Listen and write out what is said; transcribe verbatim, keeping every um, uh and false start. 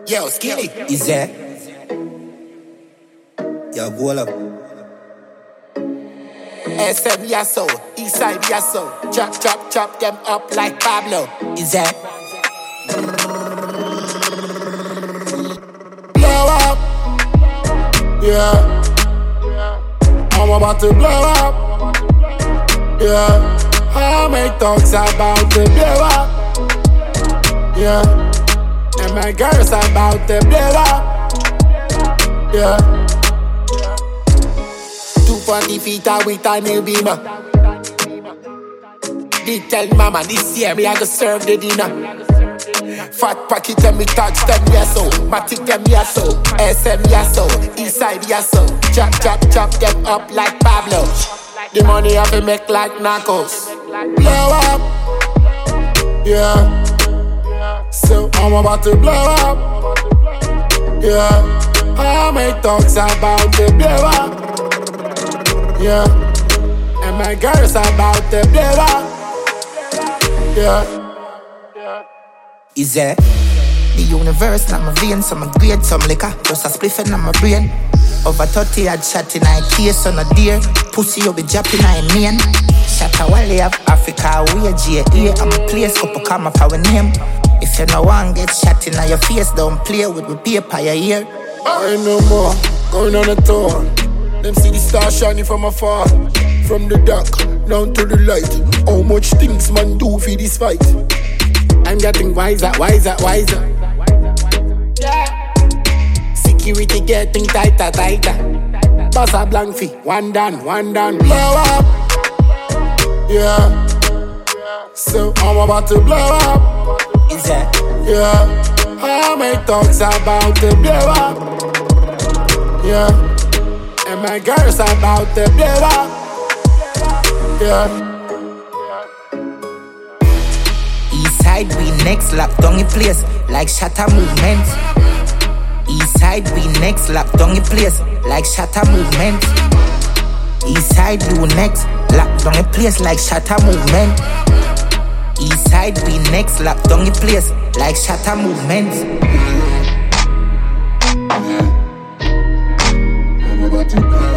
Yo, Skilly. Is there? Yo, go up. S M Yasso, Eastside Yasso. Chop, chop, chop them up like Pablo. Is that? Blow up. Yeah. I'm about to blow up. Yeah. I make talks about to blow up. Yeah. And my girls about to blow up. Yeah. two forty feet out with a new beamer. Did tell mama this year me I go serve the dinner. Fat pocket and me touch them yasso. Matic them yasso. S M yasso. Eastside yasso. Chop chop chop them up like Pablo. The money I fi make like Narcos. Blow up. Yeah. So I'm about to blow up. Yeah. I make talks about the blow up. Yeah. And my girls about to blow up. Yeah. Is there? The universe in my veins, so my grade some liquor. Just a spliff in my brain. Over thirty had shot in a case on a deer. Pussy you be dropping in main. Shot a wally of Africa, we a G A A. I'm a place, couple come up our name. If you no one get shot in your face, don't play with the paper you hear. I ain't no more, going on a tour. Them see the stars shining from afar. From the dark, down to the light. How much things man do for this fight? I'm getting wiser, wiser, wiser. Yeah. Security getting tighter, tighter. Boss a blank fee, one down, one down. Blow up. Yeah. So I'm about to blow up. Is that? Yeah. I make talks about to blow up. Yeah. And my girls about to blow up. Yeah. Eastside we next lap down in place like shatter movement. Eastside we next lap down in place like shatter movement. Eastside you next lap down in place like shatter movement. Eastside we next lap down in place like shatter movement. I'm about to